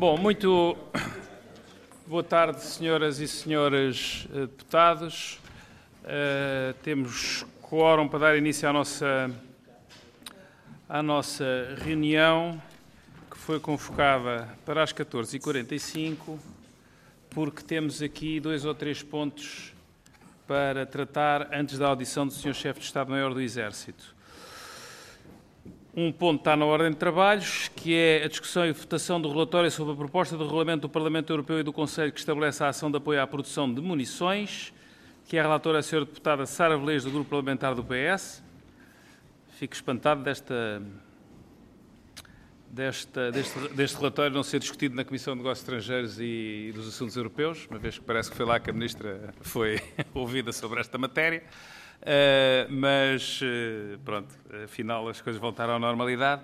Bom, muito boa tarde, senhoras e senhores deputados. Temos quórum para dar início à nossa reunião, que foi convocada para as 14h45, porque temos aqui 2 ou 3 pontos para tratar antes da audição do Sr. Chefe de Estado-Maior do Exército. Um ponto está na ordem de trabalhos, que é a discussão e votação do relatório sobre a proposta de regulamento do Parlamento Europeu e do Conselho que estabelece a ação de apoio à produção de munições, que é a relatora a Sra. Deputada Sara Velez, do Grupo Parlamentar do PS. Fico espantado deste relatório não ser discutido na Comissão de Negócios Estrangeiros e dos Assuntos Europeus, uma vez que parece que foi lá que a Ministra foi ouvida sobre esta matéria. Pronto, afinal as coisas voltaram à normalidade.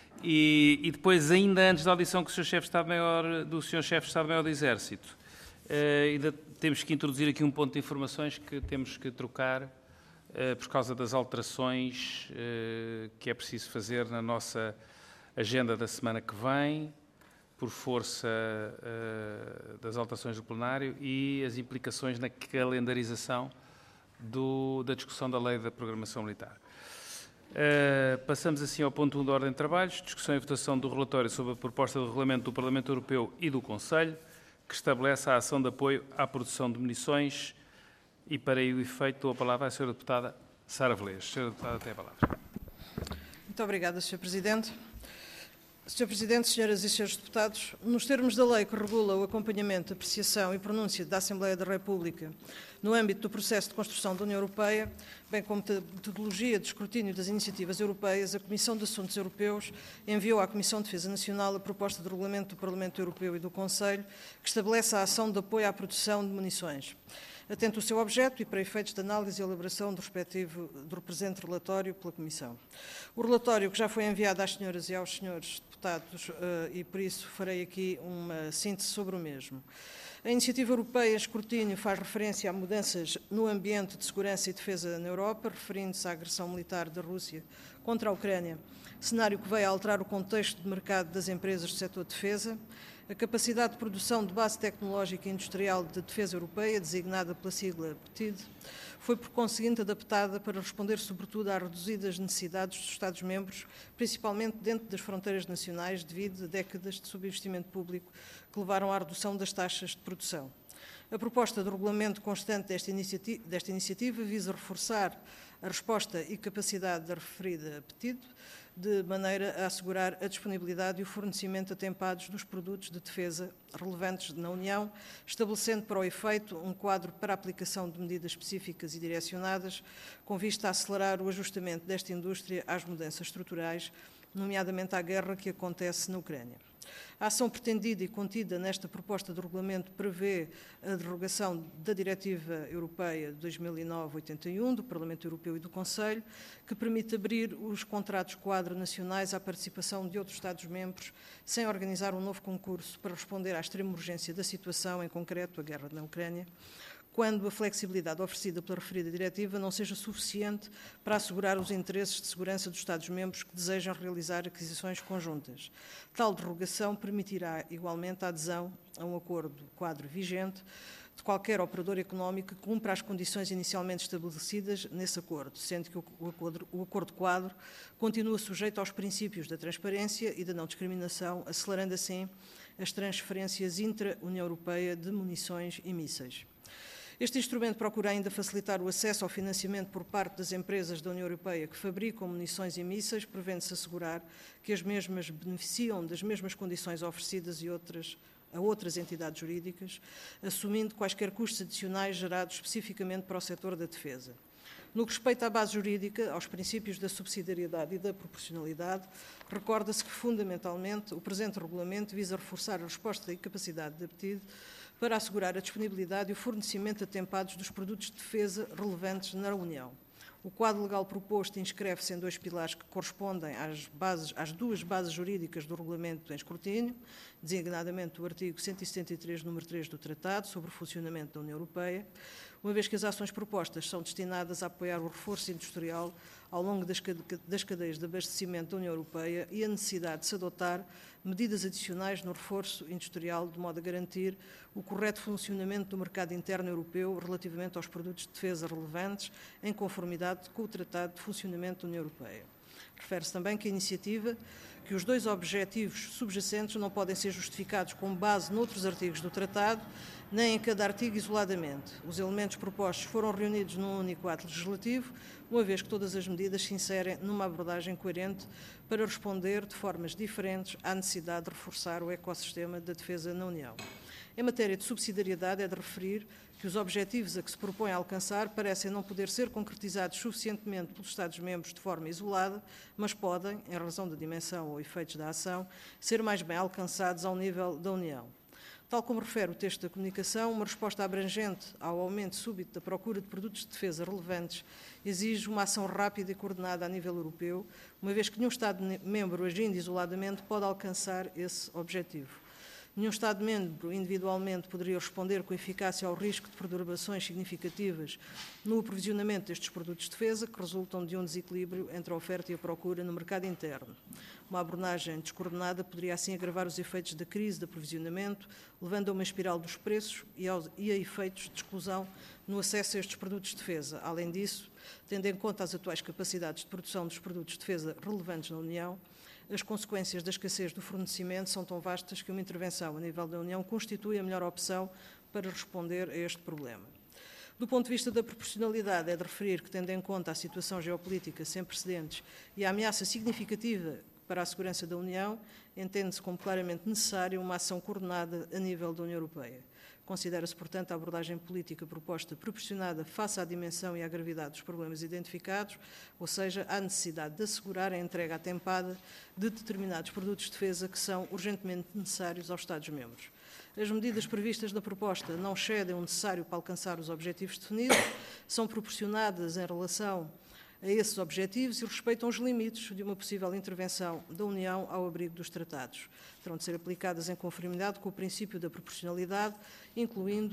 E depois, ainda antes da audição com o Sr. Chefe de Estado-Maior, do Sr. Chefe de Estado-Maior do Exército, ainda temos que introduzir aqui um ponto de informações que temos que trocar por causa das alterações que é preciso fazer na nossa agenda da semana que vem, por força das alterações do plenário e as implicações na calendarização da discussão da Lei da Programação Militar. Passamos assim ao ponto 1 da ordem de trabalhos, discussão e votação do relatório sobre a proposta de regulamento do Parlamento Europeu e do Conselho, que estabelece a ação de apoio à produção de munições, e para o efeito dou a palavra à Sra. Deputada Sara Velez. Sra. Deputada, tem a palavra. Muito obrigada, Sr. Presidente. Sr. Presidente, senhoras e senhores deputados, nos termos da lei que regula o acompanhamento, apreciação e pronúncia da Assembleia da República no âmbito do processo de construção da União Europeia, bem como da metodologia de escrutínio das iniciativas europeias, a Comissão de Assuntos Europeus enviou à Comissão de Defesa Nacional a proposta de regulamento do Parlamento Europeu e do Conselho que estabelece a ação de apoio à produção de munições. Atento ao seu objeto e para efeitos de análise e elaboração do presente relatório pela Comissão. O relatório, que já foi enviado às senhoras e aos senhores deputados, e por isso farei aqui uma síntese sobre o mesmo. A Iniciativa Europeia Escrutínio faz referência a mudanças no ambiente de segurança e defesa na Europa, referindo-se à agressão militar da Rússia contra a Ucrânia, cenário que veio a alterar o contexto de mercado das empresas do setor de defesa. A capacidade de produção de base tecnológica e industrial de defesa europeia, designada pela sigla PTID, foi por conseguinte adaptada para responder sobretudo às reduzidas necessidades dos Estados-membros, principalmente dentro das fronteiras nacionais, devido a décadas de subinvestimento público que levaram à redução das taxas de produção. A proposta de regulamento constante desta iniciativa visa reforçar a resposta e capacidade da referida PTID, de maneira a assegurar a disponibilidade e o fornecimento atempados dos produtos de defesa relevantes na União, estabelecendo para o efeito um quadro para a aplicação de medidas específicas e direcionadas, com vista a acelerar o ajustamento desta indústria às mudanças estruturais, nomeadamente à guerra que acontece na Ucrânia. A ação pretendida e contida nesta proposta de regulamento prevê a derrogação da Diretiva Europeia de 2009/81 do Parlamento Europeu e do Conselho, que permite abrir os contratos quadro nacionais à participação de outros Estados-membros, sem organizar um novo concurso para responder à extrema urgência da situação, em concreto a guerra na Ucrânia, quando a flexibilidade oferecida pela referida diretiva não seja suficiente para assegurar os interesses de segurança dos Estados-membros que desejam realizar aquisições conjuntas. Tal derrogação permitirá, igualmente, a adesão a um acordo quadro vigente de qualquer operador económico que cumpra as condições inicialmente estabelecidas nesse acordo, sendo que o acordo quadro continua sujeito aos princípios da transparência e da não discriminação, acelerando assim as transferências intra-União Europeia de munições e mísseis. Este instrumento procura ainda facilitar o acesso ao financiamento por parte das empresas da União Europeia que fabricam munições e mísseis, prevendo-se assegurar que as mesmas beneficiam das mesmas condições oferecidas a outras entidades jurídicas, assumindo quaisquer custos adicionais gerados especificamente para o setor da defesa. No que respeita à base jurídica, aos princípios da subsidiariedade e da proporcionalidade, recorda-se que, fundamentalmente, o presente regulamento visa reforçar a resposta e capacidade da PTID para assegurar a disponibilidade e o fornecimento atempados dos produtos de defesa relevantes na União. O quadro legal proposto inscreve-se em 2 pilares que correspondem às 2 bases jurídicas do regulamento em escrutínio, designadamente o artigo 173, número 3 do Tratado sobre o funcionamento da União Europeia, uma vez que as ações propostas são destinadas a apoiar o reforço industrial ao longo das cadeias de abastecimento da União Europeia e a necessidade de se adotar medidas adicionais no reforço industrial, de modo a garantir o correto funcionamento do mercado interno europeu relativamente aos produtos de defesa relevantes, em conformidade com o Tratado de Funcionamento da União Europeia. Refere-se também que a iniciativa, que os dois objetivos subjacentes não podem ser justificados com base noutros artigos do Tratado, nem em cada artigo isoladamente. Os elementos propostos foram reunidos num único ato legislativo, uma vez que todas as medidas se inserem numa abordagem coerente para responder de formas diferentes à necessidade de reforçar o ecossistema da defesa na União. Em matéria de subsidiariedade, é de referir que os objetivos a que se propõe alcançar parecem não poder ser concretizados suficientemente pelos Estados-membros de forma isolada, mas podem, em razão da dimensão ou efeitos da ação, ser mais bem alcançados ao nível da União. Tal como refere o texto da comunicação, uma resposta abrangente ao aumento súbito da procura de produtos de defesa relevantes exige uma ação rápida e coordenada a nível europeu, uma vez que nenhum Estado-membro agindo isoladamente pode alcançar esse objetivo. Nenhum Estado-membro individualmente poderia responder com eficácia ao risco de perturbações significativas no aprovisionamento destes produtos de defesa, que resultam de um desequilíbrio entre a oferta e a procura no mercado interno. Uma abordagem descoordenada poderia assim agravar os efeitos da crise de aprovisionamento, levando a uma espiral dos preços e a efeitos de exclusão no acesso a estes produtos de defesa. Além disso, tendo em conta as atuais capacidades de produção dos produtos de defesa relevantes na União, as consequências da escassez do fornecimento são tão vastas que uma intervenção a nível da União constitui a melhor opção para responder a este problema. Do ponto de vista da proporcionalidade, é de referir que, tendo em conta a situação geopolítica sem precedentes e a ameaça significativa para a segurança da União, entende-se como claramente necessária uma ação coordenada a nível da União Europeia. Considera-se, portanto, a abordagem política proposta proporcionada face à dimensão e à gravidade dos problemas identificados, ou seja, à necessidade de assegurar a entrega atempada de determinados produtos de defesa que são urgentemente necessários aos Estados-membros. As medidas previstas na proposta não excedem o necessário para alcançar os objetivos definidos, são proporcionadas em relação a esses objetivos e respeitam os limites de uma possível intervenção da União ao abrigo dos tratados. Terão de ser aplicadas em conformidade com o princípio da proporcionalidade, incluindo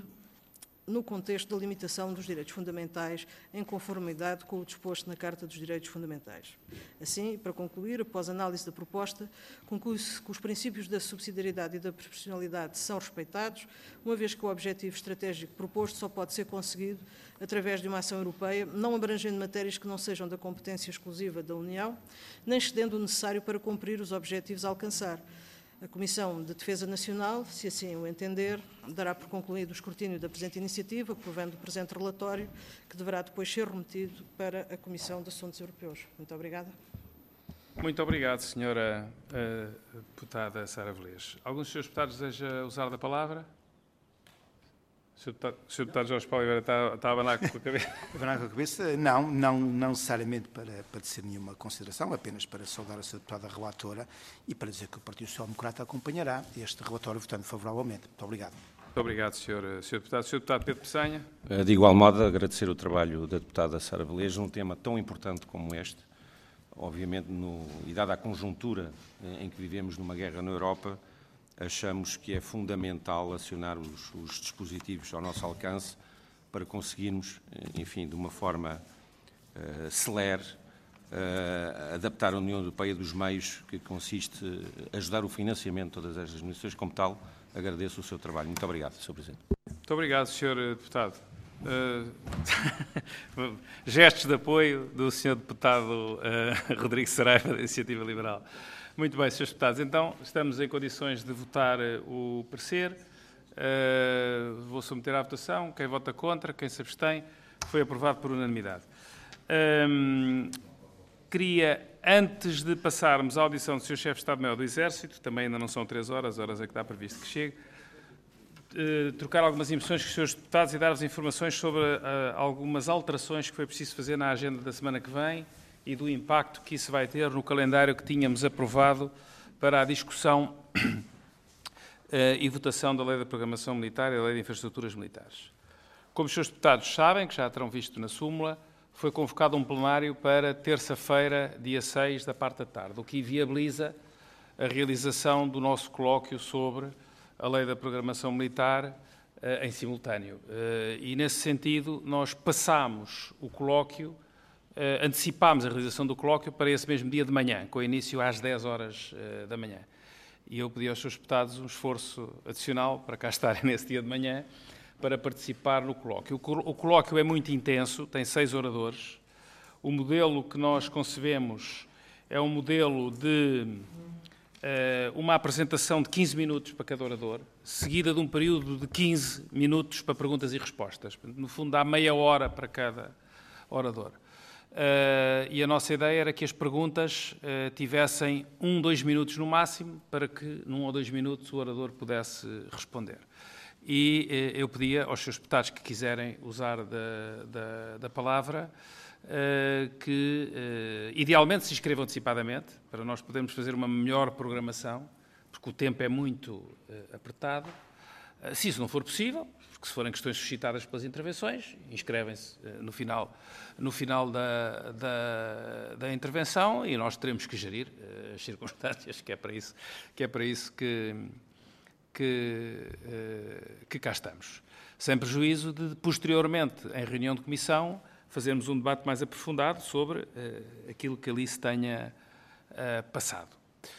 no contexto da limitação dos direitos fundamentais, em conformidade com o disposto na Carta dos Direitos Fundamentais. Assim, para concluir, após análise da proposta, conclui-se que os princípios da subsidiariedade e da proporcionalidade são respeitados, uma vez que o objetivo estratégico proposto só pode ser conseguido através de uma ação europeia, não abrangendo matérias que não sejam da competência exclusiva da União, nem excedendo o necessário para cumprir os objetivos a alcançar. A Comissão de Defesa Nacional, se assim o entender, dará por concluído o escrutínio da presente iniciativa, aprovando o presente relatório, que deverá depois ser remetido para a Comissão de Assuntos Europeus. Muito obrigada. Muito obrigado, Sra. Deputada Sara Velez. Alguns dos senhores deputados deseja usar da palavra? O Sr. Deputado Jorge Paulo Oliveira está a abanar com a cabeça. Abanar com a cabeça? Não necessariamente para tecer nenhuma consideração, apenas para saudar a Sra. Deputada relatora e para dizer que o Partido Social Democrata acompanhará este relatório votando favoravelmente. Muito obrigado. Muito obrigado, Sr. Deputado. Sr. Deputado Pedro Peçanha. De igual modo, agradecer o trabalho da deputada Sara Velez num tema tão importante como este. Obviamente, e dada a conjuntura em que vivemos numa guerra na Europa, achamos que é fundamental acionar os dispositivos ao nosso alcance para conseguirmos, enfim, de uma forma celere, adaptar a União Europeia dos meios que consiste em ajudar o financiamento de todas estas missões. Como tal, agradeço o seu trabalho. Muito obrigado, Sr. Presidente. Muito obrigado, Sr. Deputado. Gestos de apoio do Sr. Deputado Rodrigo Saraiva, da Iniciativa Liberal. Muito bem, Srs. Deputados, então estamos em condições de votar o parecer. Vou submeter à votação. Quem vota contra, quem se abstém, foi aprovado por unanimidade. Queria, antes de passarmos à audição do Sr. Chefe de Estado-Maior do Exército, também ainda não são 3 horas, horas é que está previsto que chegue, trocar algumas impressões com os Srs. Deputados e dar-vos informações sobre algumas alterações que foi preciso fazer na agenda da semana que vem e do impacto que isso vai ter no calendário que tínhamos aprovado para a discussão e votação da Lei da Programação Militar e da Lei de Infraestruturas Militares. Como os Srs. Deputados sabem, que já terão visto na súmula, foi convocado um plenário para terça-feira, dia 6, da parte da tarde, o que viabiliza a realização do nosso colóquio sobre a Lei da Programação Militar em simultâneo. E, nesse sentido, nós passamos o colóquio antecipámos a realização do colóquio para esse mesmo dia de manhã, com início às 10 horas da manhã. E eu pedi aos seus deputados um esforço adicional para cá estarem nesse dia de manhã, para participar no colóquio. O colóquio é muito intenso, tem 6 oradores. O modelo que nós concebemos é um modelo de uma apresentação de 15 minutos para cada orador, seguida de um período de 15 minutos para perguntas e respostas. No fundo, dá meia hora para cada orador. E a nossa ideia era que as perguntas tivessem 2 minutos no máximo, para que, num ou 2 minutos, o orador pudesse responder. E eu pedia aos seus deputados que quiserem usar da palavra, que idealmente se inscrevam antecipadamente, para nós podermos fazer uma melhor programação, porque o tempo é muito apertado. Se isso não for possível, porque se forem questões suscitadas pelas intervenções, inscrevem-se no final da intervenção e nós teremos que gerir as circunstâncias, que é para isso que cá estamos. Sem prejuízo de, posteriormente, em reunião de comissão, fazermos um debate mais aprofundado sobre aquilo que ali se tenha passado.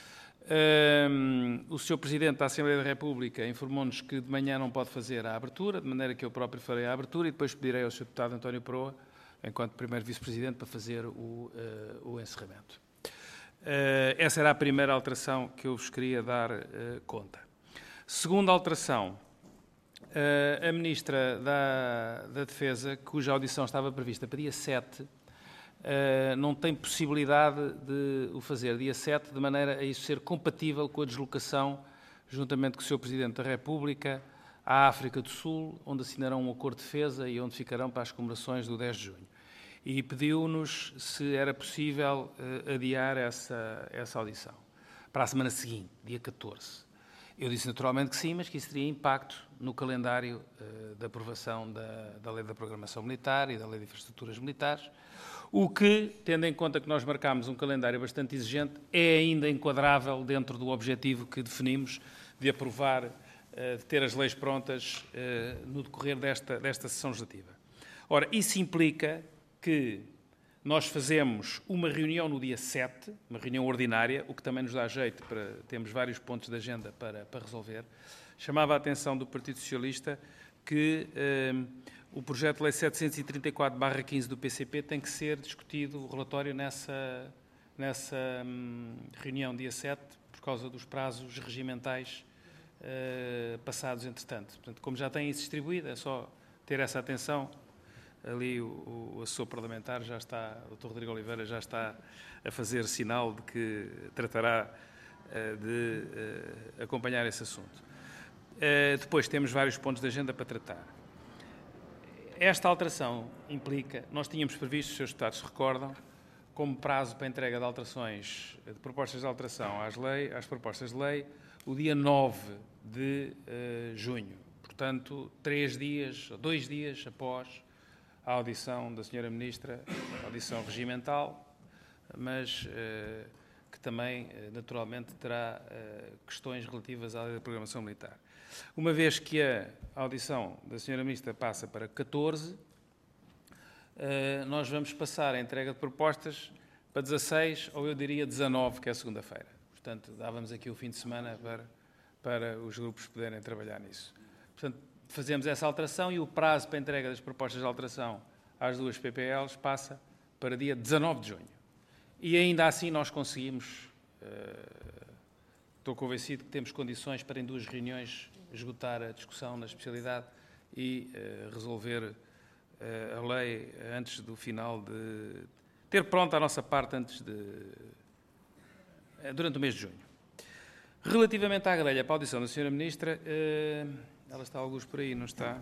O Sr. Presidente da Assembleia da República informou-nos que de manhã não pode fazer a abertura, de maneira que eu próprio farei a abertura e depois pedirei ao Sr. Deputado António Proa, enquanto Primeiro Vice-Presidente, para fazer o encerramento. Essa era a primeira alteração que eu vos queria dar conta. Segunda alteração, a Ministra da Defesa, cuja audição estava prevista para dia 7, não tem possibilidade de o fazer dia 7, de maneira a isso ser compatível com a deslocação, juntamente com o Sr. Presidente da República, à África do Sul, onde assinarão um acordo de defesa e onde ficarão para as comemorações do 10 de junho. E pediu-nos se era possível adiar essa audição para a semana seguinte, dia 14. Eu disse naturalmente que sim, mas que isso teria impacto no calendário da aprovação da Lei da Programação Militar e da Lei de Infraestruturas Militares, o que, tendo em conta que nós marcámos um calendário bastante exigente, é ainda enquadrável dentro do objetivo que definimos de aprovar, de ter as leis prontas no decorrer desta sessão legislativa. Ora, isso implica que nós fazemos uma reunião no dia 7, uma reunião ordinária, o que também nos dá jeito para termos vários pontos de agenda para resolver. Chamava a atenção do Partido Socialista que o projeto de lei 734/15 do PCP tem que ser discutido, o relatório, nessa reunião dia 7, por causa dos prazos regimentais passados entretanto. Portanto, como já têm isso distribuído, é só ter essa atenção. Ali o assessor parlamentar já está, o Dr. Rodrigo Oliveira já está a fazer sinal de que tratará de acompanhar esse assunto. Depois temos vários pontos de agenda para tratar. Esta alteração implica, nós tínhamos previsto, os seus deputados se recordam, como prazo para entrega de alterações, de propostas de alteração às propostas de lei, o dia 9 de junho. Portanto, 2 dias após a audição da Sra. Ministra, audição regimental, mas que também, naturalmente, terá questões relativas à Lei da Programação Militar. Uma vez que a audição da Sra. Ministra passa para 14, nós vamos passar a entrega de propostas para 16, ou eu diria 19, que é a segunda-feira. Portanto, dávamos aqui o fim de semana para os grupos poderem trabalhar nisso. Portanto, fazemos essa alteração e o prazo para a entrega das propostas de alteração às 2 PPLs passa para dia 19 de junho. E ainda assim nós conseguimos, estou convencido que temos condições para em 2 reuniões esgotar a discussão na especialidade e resolver a lei antes do final de... ter pronta a nossa parte durante o mês de junho. Relativamente à grelha para a audição da Sra. Ministra, ela está alguns por aí, não está?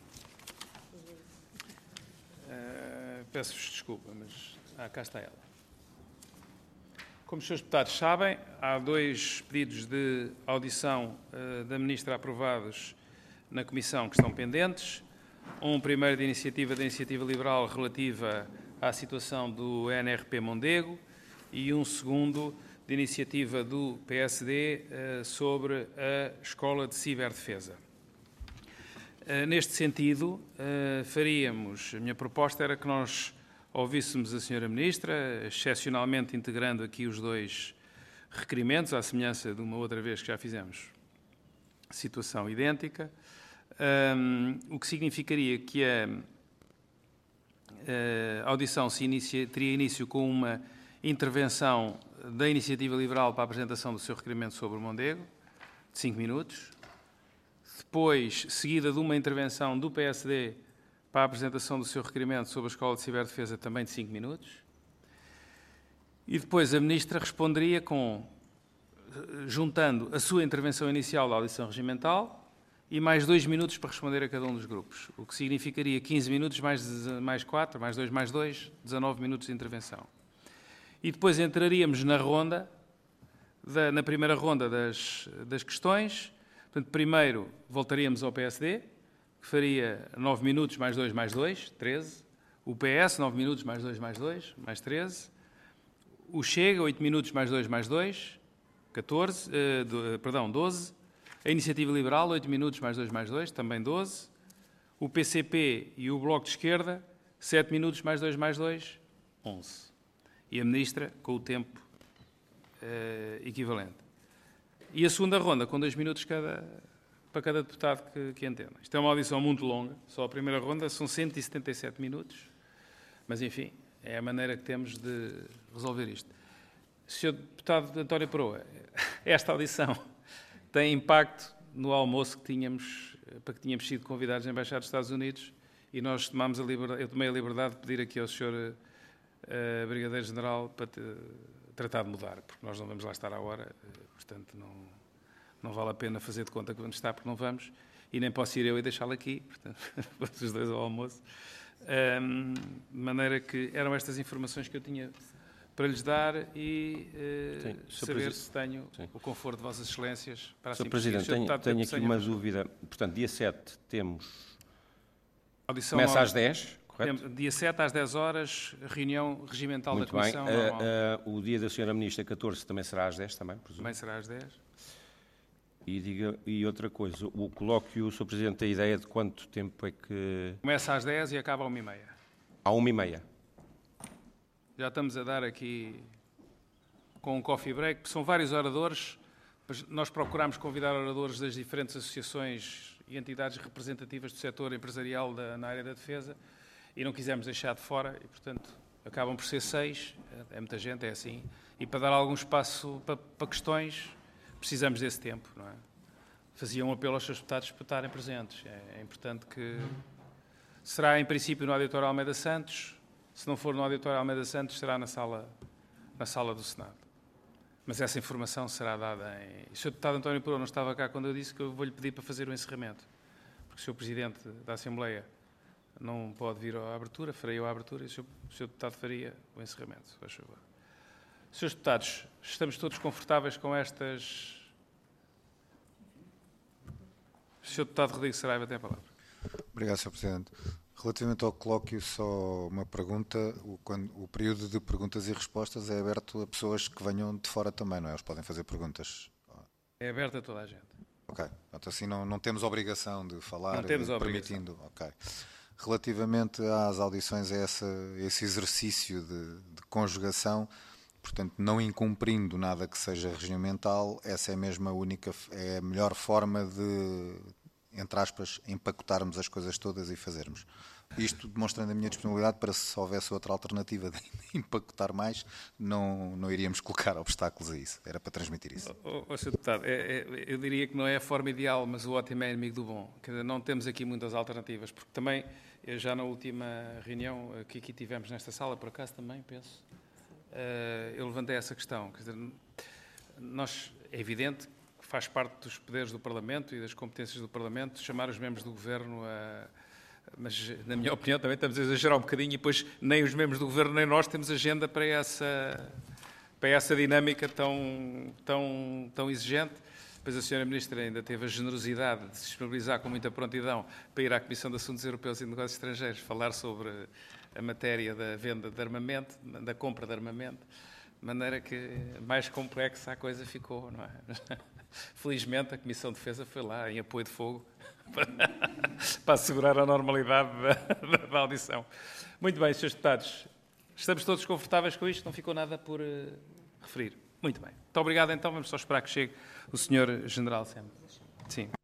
Peço-vos desculpa, mas cá está ela. Como os seus deputados sabem, há 2 pedidos de audição da Ministra aprovados na Comissão que estão pendentes. Um primeiro da Iniciativa Liberal relativa à situação do NRP Mondego e um segundo de iniciativa do PSD sobre a Escola de Ciberdefesa. Neste sentido, a minha proposta era que nós ouvíssemos a Sra. Ministra, excepcionalmente integrando aqui os 2 requerimentos, à semelhança de uma outra vez que já fizemos situação idêntica, o que significaria que a audição teria início com uma intervenção da Iniciativa Liberal para a apresentação do seu requerimento sobre o Mondego, de 5 minutos, depois seguida de uma intervenção do PSD para a apresentação do seu requerimento sobre a Escola de Ciberdefesa, também de 5 minutos, e depois a Ministra responderia juntando a sua intervenção inicial da audição regimental e mais 2 minutos para responder a cada um dos grupos, o que significaria 15 minutos mais 4, mais 2, mais 2, 19 minutos de intervenção. E depois entraríamos na primeira ronda das questões. Portanto, primeiro voltaríamos ao PSD, que faria 9 minutos mais 2 mais 2, 13. O PS, 9 minutos mais 2 mais 2, mais 13. O Chega, 8 minutos mais 2 mais 2, 12. A Iniciativa Liberal, 8 minutos mais 2 mais 2, também 12. O PCP e o Bloco de Esquerda, 7 minutos mais 2 mais 2, 11. E a Ministra com o tempo equivalente. E a segunda ronda, com 2 minutos para cada deputado que entenda. Isto é uma audição muito longa, só a primeira ronda são 177 minutos, mas enfim, é a maneira que temos de resolver isto. Sr. Deputado António Peroa, esta audição tem impacto no almoço para que tínhamos sido convidados à Embaixada dos Estados Unidos e nós eu tomei a liberdade de pedir aqui ao Sr. Brigadeiro-General para tratar de mudar, porque nós não vamos lá estar à hora, portanto não vale a pena fazer de conta que vamos estar, porque não vamos, e nem posso ir eu e deixá-lo aqui, portanto, vamos os 2 ao almoço. De maneira que eram estas informações que eu tinha para lhes dar e saber se tenho o conforto de Vossas Excelências para assim prosseguir. Sr. Presidente, tenho aqui uma dúvida. Portanto, dia 7 temos... Audição começa às 10, correto? Dia 7 às 10 horas, reunião regimental muito da Comissão. Bem. O dia da Sra. Ministra, 14, também será às 10, também, presumo? Também será às 10. E outra coisa, o colóquio, o Sr. Presidente, tem ideia de quanto tempo é que... Começa às 10 e acaba às 1h30. À 1h30. Já estamos a dar aqui com um coffee break, porque são vários oradores, mas nós procuramos convidar oradores das diferentes associações e entidades representativas do setor empresarial na área da defesa e não quisemos deixar de fora e, portanto, acabam por ser 6, é muita gente, é assim, e para dar algum espaço para questões precisamos desse tempo, não é? Fazia um apelo aos seus deputados para estarem presentes. É importante que... Será, em princípio, no Auditório Almeida Santos. Se não for no Auditório Almeida Santos, será na sala do Senado. Mas essa informação será dada em... O Sr. Deputado António Peroa não estava cá quando eu disse que eu vou-lhe pedir para fazer o encerramento. Porque o Sr. Presidente da Assembleia não pode vir à abertura, farei eu a abertura e o Sr. Deputado faria o encerramento, por favor. Srs. Deputados, estamos todos confortáveis com estas... O Sr. Deputado Rodrigues Saraiva tem a palavra. Obrigado, Sr. Presidente. Relativamente ao colóquio, só uma pergunta. O período de perguntas e respostas é aberto a pessoas que venham de fora também, não é? Eles podem fazer perguntas. É aberto a toda a gente. Ok. Então, assim, não temos obrigação de falar. Não temos permitindo. Ok. Relativamente às audições, a esse exercício de conjugação, portanto, não incumprindo nada que seja regimental, essa é mesmo é a melhor forma de, entre aspas, empacotarmos as coisas todas e fazermos. Isto demonstrando a minha disponibilidade para, se houvesse outra alternativa de empacotar mais, não iríamos colocar obstáculos a isso. Era para transmitir isso. Sr. Deputado, eu diria que não é a forma ideal, mas o ótimo é inimigo do bom. Quer dizer, não temos aqui muitas alternativas, porque também, já na última reunião que aqui tivemos nesta sala, por acaso também, penso, eu levantei essa questão. Quer dizer, é evidente que faz parte dos poderes do Parlamento e das competências do Parlamento chamar os membros do Governo mas, na minha opinião, também estamos a exagerar um bocadinho e depois nem os membros do Governo nem nós temos agenda para essa dinâmica tão exigente. Depois a Sra. Ministra ainda teve a generosidade de se disponibilizar com muita prontidão para ir à Comissão de Assuntos Europeus e de Negócios Estrangeiros falar sobre a matéria da venda de armamento, da compra de armamento, de maneira que mais complexa a coisa ficou, não é? Felizmente a Comissão de Defesa foi lá em apoio de fogo para assegurar a normalidade da audição. Muito bem, Srs. Deputados, Estamos todos confortáveis com isto? Não ficou nada por referir? Muito bem. Muito obrigado, então. Vamos só esperar que chegue o Sr. General Sem. Sim.